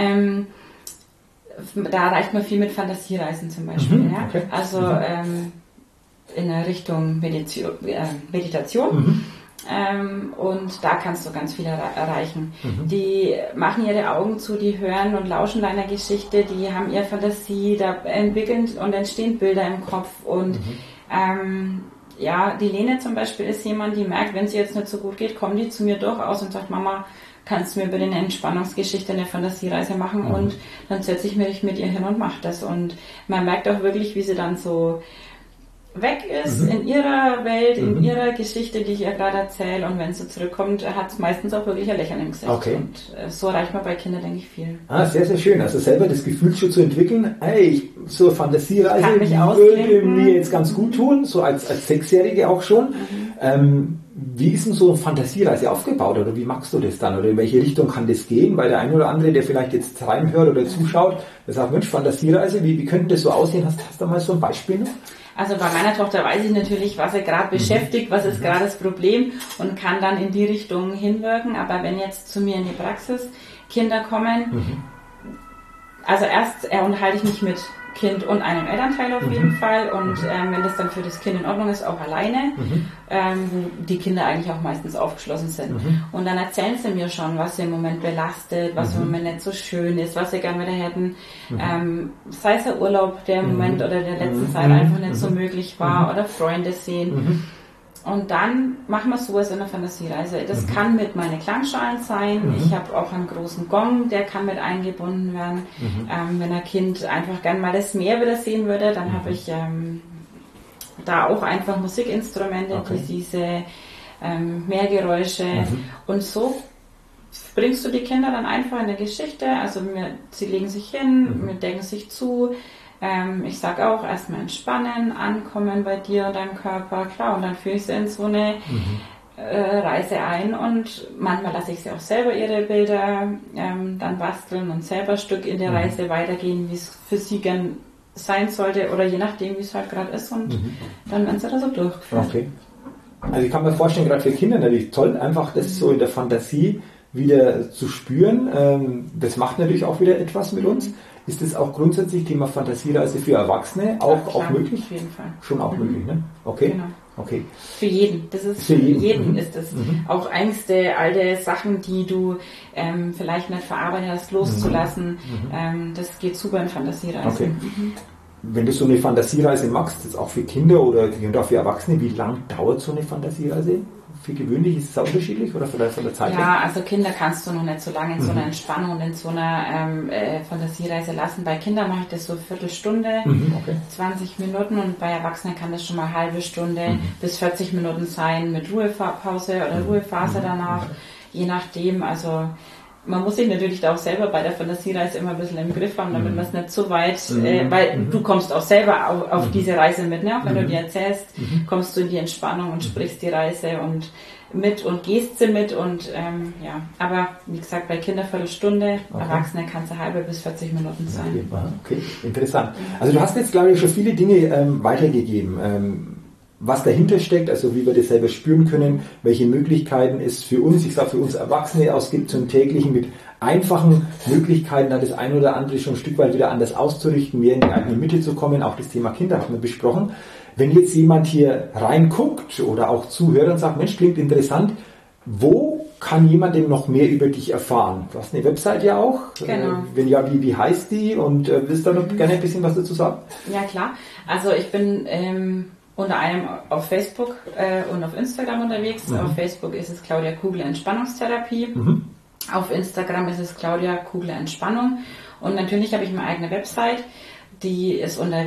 S2: da erreicht man viel mit Fantasiereisen zum Beispiel. Ja? Okay. Also in der Richtung Meditation. Und da kannst du ganz viel erreichen. Die machen ihre Augen zu, die hören und lauschen deiner Geschichte, die haben ihre Fantasie, da entwickeln und entstehen Bilder im Kopf. Und die Lene zum Beispiel ist jemand, die merkt, wenn es ihr jetzt nicht so gut geht, kommt die zu mir durchaus und sagt, Mama, kannst du mir über eine Entspannungsgeschichte eine Fantasiereise machen? Und dann setze ich mich mit ihr hin und mache das. Und man merkt auch wirklich, wie sie dann so weg ist in ihrer Welt, in ihrer Geschichte, die ich ihr gerade erzähle, und wenn sie zurückkommt, hat es meistens auch wirklich ein Lächeln im Gesicht. Okay. Und so erreicht man bei Kindern, denke ich, viel. Sehr, sehr schön. Also selber das Gefühl schon zu entwickeln, so eine Fantasiereise würde mir jetzt ganz gut tun, so als Sechsjährige auch schon. Wie ist denn so eine Fantasiereise aufgebaut oder wie machst du das dann oder in welche Richtung kann das gehen? Weil der eine oder andere, der vielleicht jetzt reinhört oder zuschaut, der sagt, Mensch, Fantasiereise, wie könnte das so aussehen? Hast du da mal so ein Beispiel noch? Also bei meiner Tochter weiß ich natürlich, was sie gerade beschäftigt, was ist gerade das Problem und kann dann in die Richtung hinwirken. Aber wenn jetzt zu mir in die Praxis Kinder kommen, also erst unterhalte ich mich mit Kind und einem Elternteil auf jeden Fall. Und wenn das dann für das Kind in Ordnung ist, auch alleine, wo die Kinder eigentlich auch meistens aufgeschlossen sind. Und dann erzählen sie mir schon, was sie im Moment belastet, was im Moment nicht so schön ist, was sie gerne wieder hätten. Sei es der Urlaub, der im Moment oder der letzten Zeit einfach nicht so möglich war, oder Freunde sehen. Und dann machen wir sowas in der Fantasiereise. Das kann mit meinen Klangschalen sein. Ich habe auch einen großen Gong, der kann mit eingebunden werden. Wenn ein Kind einfach gern mal das Meer wieder sehen würde, dann habe ich da auch einfach Musikinstrumente, die diese Meergeräusche und so bringst du die Kinder dann einfach in der Geschichte. Also sie legen sich hin, wir decken sich zu. Ich sage auch, erstmal entspannen, ankommen bei dir und deinem Körper, klar, und dann führe ich sie in so eine Reise ein und manchmal lasse ich sie auch selber ihre Bilder dann basteln und selber ein Stück in der Reise weitergehen, wie es für sie gern sein sollte oder je nachdem, wie es halt gerade ist und dann werden sie da so durchgeführt.
S1: Okay. Also ich kann mir vorstellen, gerade für Kinder natürlich toll, einfach das so in der Fantasie wieder zu spüren. Das macht natürlich auch wieder etwas mit uns. Ist das auch grundsätzlich Thema Fantasiereise für Erwachsene auch möglich?
S2: Auf jeden Fall.
S1: Schon auch möglich, ne? Okay.
S2: Genau.
S1: Okay.
S2: Für jeden. Das ist für jeden ist das. Auch Ängste, alte Sachen, die du vielleicht nicht verarbeitet hast, loszulassen. Das geht super in Fantasiereisen.
S1: Okay. Wenn du so eine Fantasiereise machst, das auch für Kinder oder für Erwachsene, wie lang dauert so eine Fantasiereise? Für gewöhnlich ist es auch unterschiedlich oder vielleicht von der Zeit her?
S2: Ja, also Kinder kannst du noch nicht so lange in so einer Entspannung und in so einer Fantasiereise lassen. Bei Kindern mache ich das so eine Viertelstunde, 20 Minuten und bei Erwachsenen kann das schon mal eine halbe Stunde bis 40 Minuten sein mit Ruhepause oder Ruhephase danach, je nachdem. Also man muss sich natürlich da auch selber bei der Fantasiereise immer ein bisschen im Griff haben, damit man es nicht so weit, weil du kommst auch selber auf diese Reise mit, ne? Auch wenn du dir erzählst, kommst du in die Entspannung und sprichst die Reise und gehst sie mit und aber wie gesagt, bei Kindern Viertelstunde, Erwachsene kann es eine halbe bis 40 Minuten sein.
S1: Okay, interessant. Also du hast jetzt, glaube ich, schon viele Dinge weitergegeben. Was dahinter steckt, also wie wir das selber spüren können, welche Möglichkeiten es für uns, ich sage für uns Erwachsene ausgibt zum täglichen mit einfachen Möglichkeiten, da das ein oder andere schon ein Stück weit wieder anders auszurichten, mehr in die eigene Mitte zu kommen. Auch das Thema Kinder haben wir besprochen. Wenn jetzt jemand hier reinguckt oder auch zuhört und sagt, Mensch, klingt interessant, wo kann jemand denn noch mehr über dich erfahren? Du hast eine Website ja auch.
S2: Genau.
S1: Wenn ja, wie heißt die? Und willst du da noch gerne ein bisschen was dazu sagen?
S2: Ja, klar. Also ich bin unter anderem auf Facebook und auf Instagram unterwegs. Auf Facebook ist es Claudia Kugler Entspannungstherapie. Auf Instagram ist es Claudia Kugler Entspannung. Und natürlich habe ich meine eigene Website, die ist unter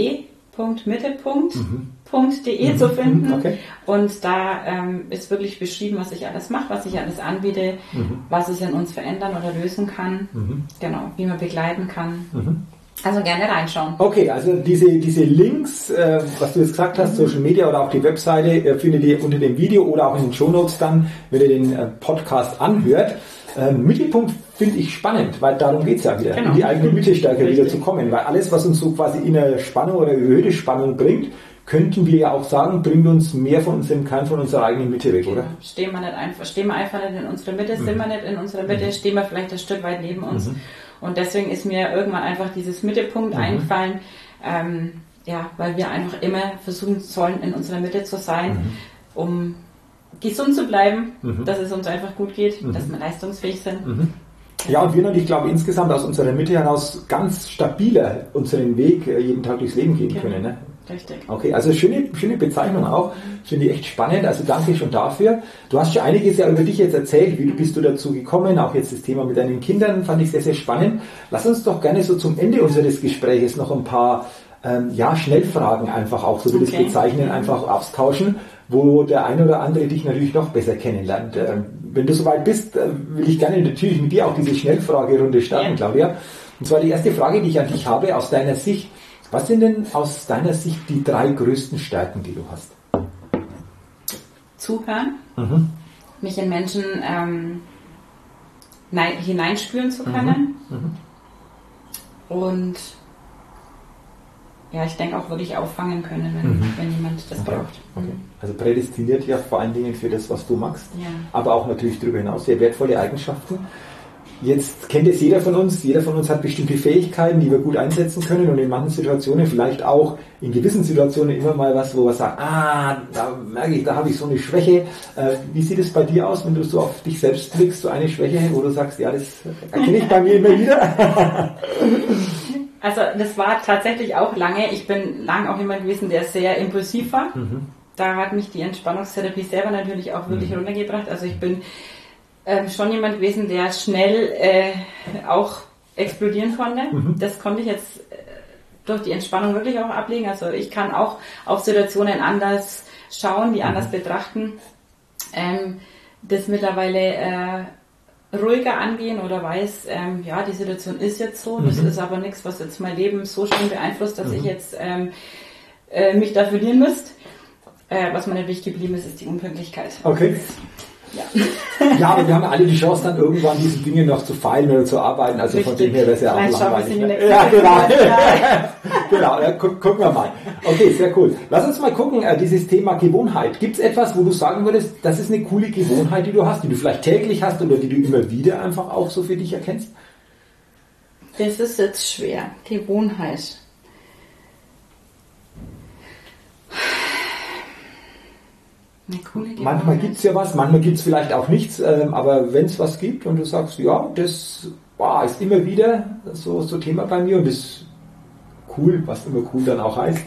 S2: www.mitte.de zu finden. Okay. Und da ist wirklich beschrieben, was ich alles mache, was ich alles anbiete, was es in uns verändern oder lösen kann. Genau, wie man begleiten kann. Also gerne reinschauen. Okay,
S1: also diese Links, was du jetzt gesagt hast, Social Media oder auch die Webseite, findet ihr unter dem Video oder auch in den Shownotes dann, wenn ihr den Podcast anhört. Mittelpunkt finde ich spannend, weil darum geht es ja wieder, in die eigene Mitte stärker wieder zu kommen, weil alles, was uns so quasi innere Spannung oder erhöhte Spannung bringt, könnten wir ja auch sagen, bringt uns mehr von unserem Kern, von unserer eigenen Mitte weg, oder?
S2: Stehen wir einfach nicht in unserer Mitte, sind wir nicht in unserer Mitte, stehen wir vielleicht ein Stück weit neben uns. Und deswegen ist mir irgendwann einfach dieses Mittelpunkt eingefallen, weil wir einfach immer versuchen sollen, in unserer Mitte zu sein, um gesund zu bleiben, dass es uns einfach gut geht, dass wir leistungsfähig sind.
S1: Ja, und wir natürlich, glaube ich, insgesamt aus unserer Mitte heraus ganz stabiler unseren Weg jeden Tag durchs Leben gehen können. Ne?
S2: Richtig.
S1: Okay, also schöne Bezeichnung auch. Finde ich echt spannend. Also danke schon dafür. Du hast schon einiges ja über dich jetzt erzählt. Wie bist du dazu gekommen? Auch jetzt das Thema mit deinen Kindern fand ich sehr, sehr spannend. Lass uns doch gerne so zum Ende unseres Gespräches noch ein paar Schnellfragen einfach auch, so wie das bezeichnen, einfach austauschen, wo der eine oder andere dich natürlich noch besser kennenlernt. Wenn du soweit bist, will ich gerne natürlich mit dir auch diese Schnellfragerunde starten, Claudia. Und zwar die erste Frage, die ich an dich habe, aus deiner Sicht. Was sind denn aus deiner Sicht die 3 größten Stärken, die du hast?
S2: Zuhören, mich in Menschen hineinspüren zu können und ich denke auch wirklich auffangen können, wenn jemand das braucht.
S1: Okay. Also prädestiniert ja vor allen Dingen für das, was du machst, aber auch natürlich darüber hinaus sehr wertvolle Eigenschaften. Jetzt kennt es jeder von uns hat bestimmte Fähigkeiten, die wir gut einsetzen können und in manchen Situationen, vielleicht auch in gewissen Situationen immer mal was, wo wir sagen, da merke ich, da habe ich so eine Schwäche. Wie sieht es bei dir aus, wenn du so auf dich selbst blickst, so eine Schwäche, wo du sagst, ja, das erkenne ich bei mir immer wieder?
S2: Also das war tatsächlich auch lange, ich bin lang auch jemand gewesen, der sehr impulsiv war. Da hat mich die Entspannungstherapie selber natürlich auch wirklich runtergebracht. Also ich bin schon jemand gewesen, der schnell auch explodieren konnte. Das konnte ich jetzt durch die Entspannung wirklich auch ablegen. Also ich kann auch auf Situationen anders schauen, die anders betrachten. Das mittlerweile ruhiger angehen oder weiß, ja, die Situation ist jetzt so. Das ist aber nichts, was jetzt mein Leben so schön beeinflusst, dass ich jetzt mich da verlieren müsste. Was mir natürlich geblieben ist die Unpünktlichkeit.
S1: Okay. Ja, aber wir haben alle die Chance, dann irgendwann diese Dinge noch zu feilen oder zu arbeiten. Also richtig. Von dem her wäre es ja auch langweilig. Ja, genau. Genau, ja, gucken wir mal. Okay, sehr cool. Lass uns mal gucken, dieses Thema Gewohnheit. Gibt es etwas, wo du sagen würdest, das ist eine coole Gewohnheit, die du hast, die du vielleicht täglich hast oder die du immer wieder einfach auch so für dich erkennst?
S2: Das ist jetzt schwer. Gewohnheit.
S1: Manchmal gibt es ja was, manchmal gibt es vielleicht auch nichts, aber wenn es was gibt und du sagst, ja, das ist immer wieder so Thema bei mir und das ist cool, was immer cool dann auch heißt.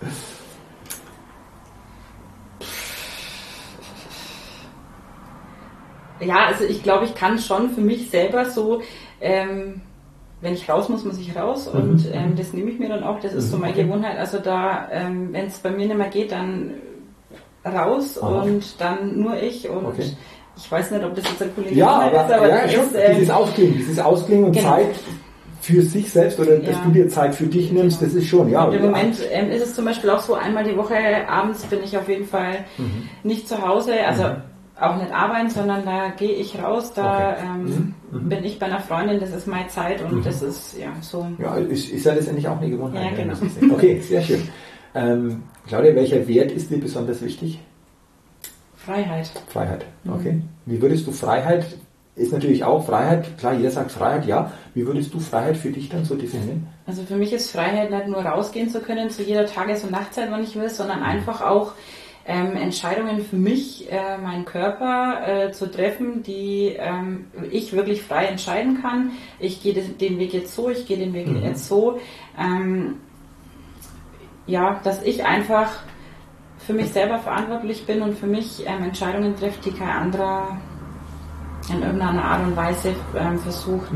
S2: Ja, also ich glaube, ich kann schon für mich selber so, wenn ich raus muss ich raus und das nehme ich mir dann auch, das ist so meine Gewohnheit, also da, wenn es bei mir nicht mehr geht, dann raus und dann nur ich und ich weiß nicht, ob das jetzt ein Kollege ist, aber
S1: ja, schon, dieses Ausklingen und Zeit für sich selbst oder dass du dir Zeit für dich nimmst, das ist schon, ja.
S2: Und im Moment ist es zum Beispiel auch so, einmal die Woche abends bin ich auf jeden Fall nicht zu Hause, also auch nicht arbeiten, sondern da gehe ich raus, da bin ich bei einer Freundin, das ist meine Zeit und das ist ja so. Ja,
S1: ist ja letztendlich auch eine Gewohnheit.
S2: Ja, genau.
S1: Okay, sehr schön. Claudia, welcher Wert ist dir besonders wichtig?
S2: Freiheit.
S1: Freiheit, okay. Wie würdest du Freiheit, ist natürlich auch Freiheit, klar, jeder sagt Freiheit, ja. Wie würdest du Freiheit für dich dann so definieren?
S2: Also für mich ist Freiheit nicht nur rausgehen zu können zu jeder Tages- und Nachtzeit, wann ich will, sondern einfach auch Entscheidungen für mich, meinen Körper zu treffen, die ich wirklich frei entscheiden kann. Ich gehe den Weg jetzt so, ich gehe den Weg jetzt so. Ja, dass ich einfach für mich selber verantwortlich bin und für mich Entscheidungen trifft, die kein anderer in irgendeiner Art und Weise versucht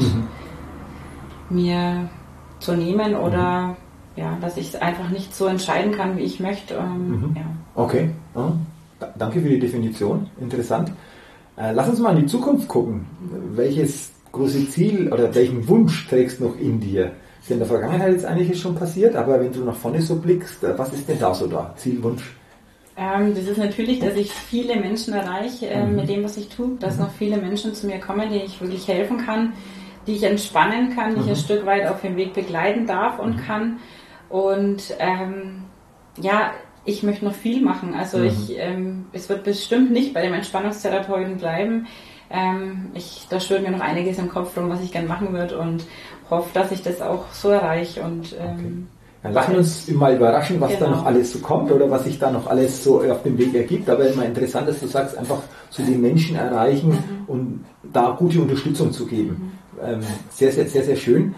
S2: mir zu nehmen oder ja, dass ich es einfach nicht so entscheiden kann, wie ich möchte. Ja.
S1: Okay, danke für die Definition, interessant. Lass uns mal in die Zukunft gucken. Welches große Ziel oder welchen Wunsch trägst du noch in dir? Ist in der Vergangenheit jetzt eigentlich schon passiert, aber wenn du nach vorne so blickst, was ist denn da so da? Zielwunsch?
S2: Das ist natürlich, dass ich viele Menschen erreiche mit dem, was ich tue, dass noch viele Menschen zu mir kommen, denen ich wirklich helfen kann, die ich entspannen kann, die ich ein Stück weit auf dem Weg begleiten darf und kann. Und ja, ich möchte noch viel machen. Also es wird bestimmt nicht bei dem Entspannungstherapeuten bleiben. Da schwirrt mir noch einiges im Kopf rum, was ich gerne machen würde und hoffe, dass ich das auch so erreiche. Und
S1: dann lassen wir uns mal überraschen, was da noch alles so kommt oder was sich da noch alles so auf dem Weg ergibt. Aber immer interessant, dass du sagst, einfach so die Menschen erreichen und da gute Unterstützung zu geben. Sehr, sehr, sehr, sehr schön.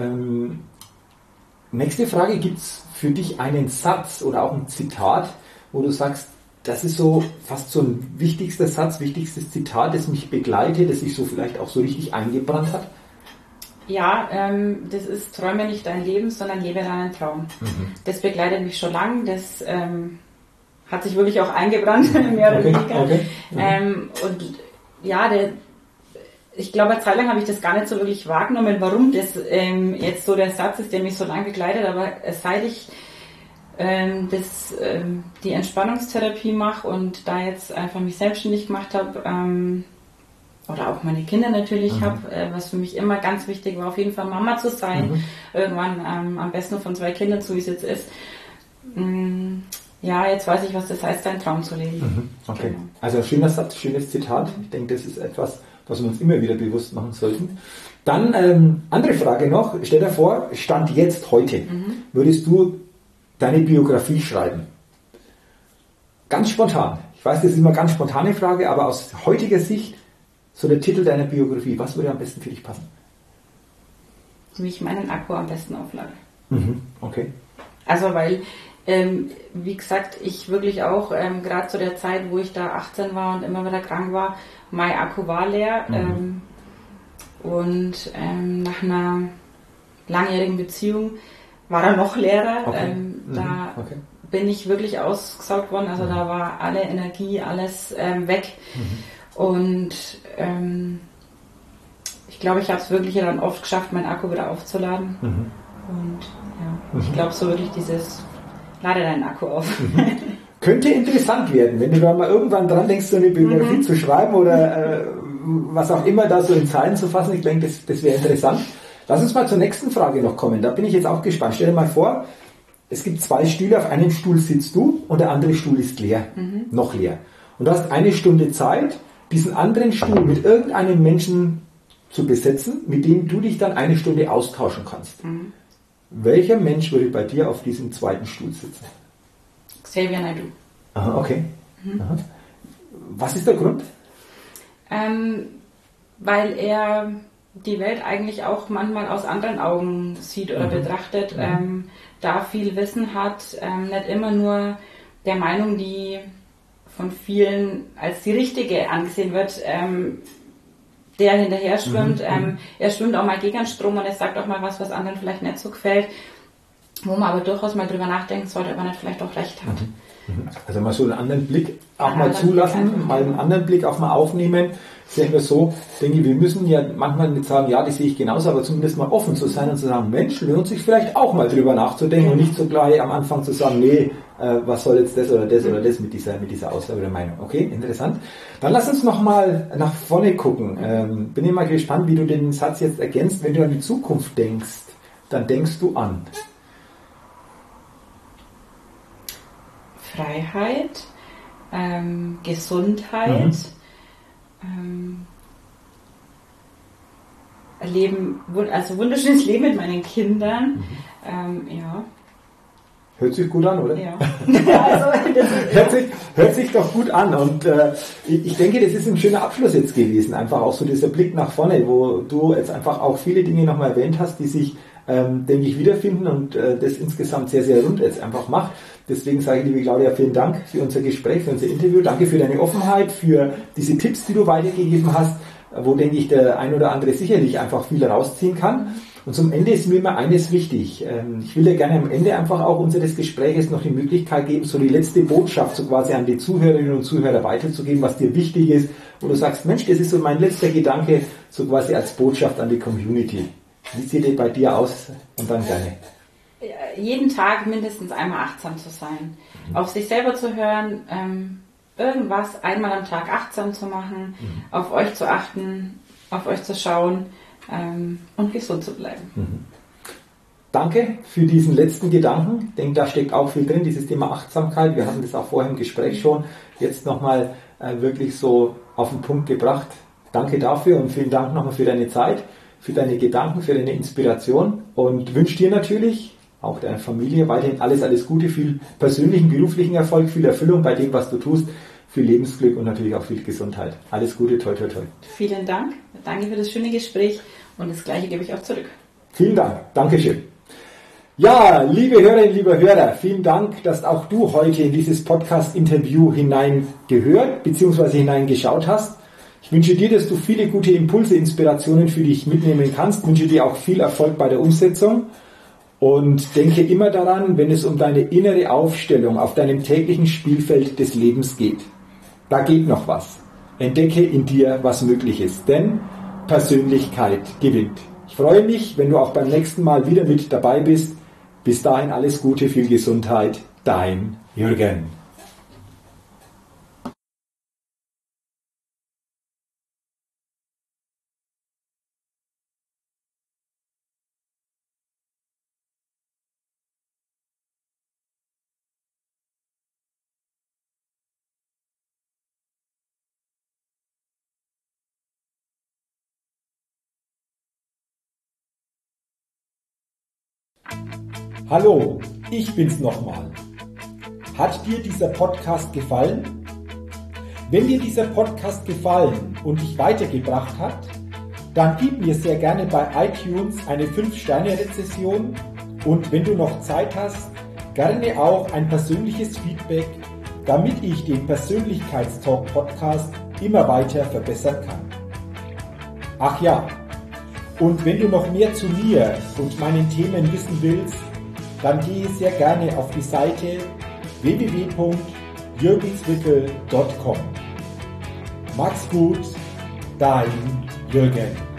S1: Nächste Frage, gibt es für dich einen Satz oder auch ein Zitat, wo du sagst, das ist so fast so ein wichtigster Satz, wichtigstes Zitat, das mich begleitet, das sich so vielleicht auch so richtig eingebrannt hat?
S2: Ja, das ist träume nicht dein Leben, sondern lebe deinen Traum. Das begleitet mich schon lange, das hat sich wirklich auch eingebrannt, mehr oder weniger. Okay. Und ja, ich glaube, eine Zeit lang habe ich das gar nicht so wirklich wahrgenommen, warum das jetzt so der Satz ist, der mich so lange begleitet, aber seit ich die Entspannungstherapie mache und da jetzt einfach mich selbstständig gemacht habe, oder auch meine Kinder natürlich habe, was für mich immer ganz wichtig war, auf jeden Fall Mama zu sein, irgendwann am besten von 2 Kindern, so wie es jetzt ist. Ja, jetzt weiß ich, was das heißt, deinen Traum zu leben.
S1: Okay, genau. Also schöner Satz, schönes Zitat. Ich denke, das ist etwas, was wir uns immer wieder bewusst machen sollten. Dann andere Frage noch, stell dir vor, Stand jetzt heute, würdest du deine Biografie schreiben? Ganz spontan. Ich weiß, das ist immer eine ganz spontane Frage, aber aus heutiger Sicht, so der Titel deiner Biografie, was würde am besten für dich passen?
S2: Wie ich meinen Akku am besten auflade.
S1: Okay.
S2: Also weil, wie gesagt, ich wirklich auch, gerade zu der Zeit, wo ich da 18 war und immer wieder krank war, mein Akku war leer. Und nach einer langjährigen Beziehung war er noch leerer.
S1: Okay.
S2: Da bin ich wirklich ausgesaugt worden. Also da war alle Energie, alles weg. Und ich glaube, ich habe es wirklich dann oft geschafft, meinen Akku wieder aufzuladen. Und ja, ich glaube so wirklich dieses, lade deinen Akku auf.
S1: Könnte interessant werden, wenn du da mal irgendwann dran denkst, so eine Biografie zu schreiben oder was auch immer da so in Zeilen zu fassen. Ich denke, das wäre interessant. Lass uns mal zur nächsten Frage noch kommen. Da bin ich jetzt auch gespannt. Stell dir mal vor, es gibt 2 Stühle, auf einem Stuhl sitzt du und der andere Stuhl ist leer, noch leer. Und du hast 1 Stunde Zeit, diesen anderen Stuhl mit irgendeinem Menschen zu besetzen, mit dem du dich dann 1 Stunde austauschen kannst. Welcher Mensch würde bei dir auf diesem zweiten Stuhl sitzen?
S2: Xavier Naidoo.
S1: Aha, okay. Aha. Was ist der Grund?
S2: Weil er die Welt eigentlich auch manchmal aus anderen Augen sieht oder betrachtet, da viel Wissen hat, nicht immer nur der Meinung, die von vielen als die richtige angesehen wird, der hinterher schwimmt. Er schwimmt auch mal gegen den Strom und er sagt auch mal was anderen vielleicht nicht so gefällt, wo man aber durchaus mal drüber nachdenken sollte, ob er nicht vielleicht auch recht hat.
S1: Also mal so einen anderen Blick auch mal zulassen, mal einen anderen Blick auch mal aufnehmen. Ich denke so, wir müssen ja manchmal nicht sagen, ja, das sehe ich genauso, aber zumindest mal offen zu sein und zu sagen, Mensch, lohnt sich vielleicht auch mal drüber nachzudenken und nicht so gleich am Anfang zu sagen, nee, was soll jetzt das oder das mit dieser Aussage oder Meinung. Okay, interessant. Dann lass uns noch mal nach vorne gucken. Bin ich mal gespannt, wie du den Satz jetzt ergänzt. Wenn du an die Zukunft denkst, dann denkst du an
S2: Freiheit, Gesundheit, Leben, also wunderschönes Leben mit meinen Kindern. Ja.
S1: Hört sich gut an, oder?
S2: Ja. Also,
S1: hört sich doch gut an. Und ich denke, das ist ein schöner Abschluss jetzt gewesen. Einfach auch so dieser Blick nach vorne, wo du jetzt einfach auch viele Dinge nochmal erwähnt hast, die sich, denke ich, wiederfinden und das insgesamt sehr, sehr rund jetzt einfach macht. Deswegen sage ich, liebe Claudia, vielen Dank für unser Gespräch, für unser Interview. Danke für deine Offenheit, für diese Tipps, die du weitergegeben hast, wo, denke ich, der ein oder andere sicherlich einfach viel rausziehen kann. Und zum Ende ist mir immer eines wichtig. Ich will dir gerne am Ende einfach auch unseres Gespräches noch die Möglichkeit geben, so die letzte Botschaft so quasi an die Zuhörerinnen und Zuhörer weiterzugeben, was dir wichtig ist, wo du sagst, Mensch, das ist so mein letzter Gedanke, so quasi als Botschaft an die Community. Wie sieht es bei dir aus? Und dann gerne.
S2: Jeden Tag mindestens einmal achtsam zu sein, auf sich selber zu hören, irgendwas einmal am Tag achtsam zu machen, auf euch zu achten, auf euch zu schauen und gesund zu bleiben.
S1: Danke für diesen letzten Gedanken. Ich denke, da steckt auch viel drin, dieses Thema Achtsamkeit. Wir hatten das auch vorher im Gespräch schon, jetzt nochmal wirklich so auf den Punkt gebracht. Danke dafür und vielen Dank nochmal für deine Zeit, für deine Gedanken, für deine Inspiration und wünsche dir natürlich auch deiner Familie weiterhin alles Gute, viel persönlichen, beruflichen Erfolg, viel Erfüllung bei dem, was du tust, viel Lebensglück und natürlich auch viel Gesundheit. Alles Gute, toi, toi, toi.
S2: Vielen Dank. Danke für das schöne Gespräch und das Gleiche gebe ich auch zurück.
S1: Vielen Dank. Dankeschön. Ja, liebe Hörerinnen, lieber Hörer, vielen Dank, dass auch du heute in dieses Podcast-Interview hineingehört bzw. hineingeschaut hast. Ich wünsche dir, dass du viele gute Impulse, Inspirationen für dich mitnehmen kannst. Ich wünsche dir auch viel Erfolg bei der Umsetzung. Und denke immer daran, wenn es um deine innere Aufstellung auf deinem täglichen Spielfeld des Lebens geht. Da geht noch was. Entdecke in dir, was möglich ist. Denn Persönlichkeit gewinnt. Ich freue mich, wenn du auch beim nächsten Mal wieder mit dabei bist. Bis dahin alles Gute, viel Gesundheit. Dein Jürgen. Hallo, ich bin's nochmal. Hat dir dieser Podcast gefallen? Wenn dir dieser Podcast gefallen und dich weitergebracht hat, dann gib mir sehr gerne bei iTunes eine 5-Sterne-Rezession und wenn du noch Zeit hast, gerne auch ein persönliches Feedback, damit ich den Persönlichkeitstalk-Podcast immer weiter verbessern kann. Ach ja, und wenn du noch mehr zu mir und meinen Themen wissen willst, dann gehe sehr gerne auf die Seite www.jürgenswickel.com. Mach's gut, dein Jürgen.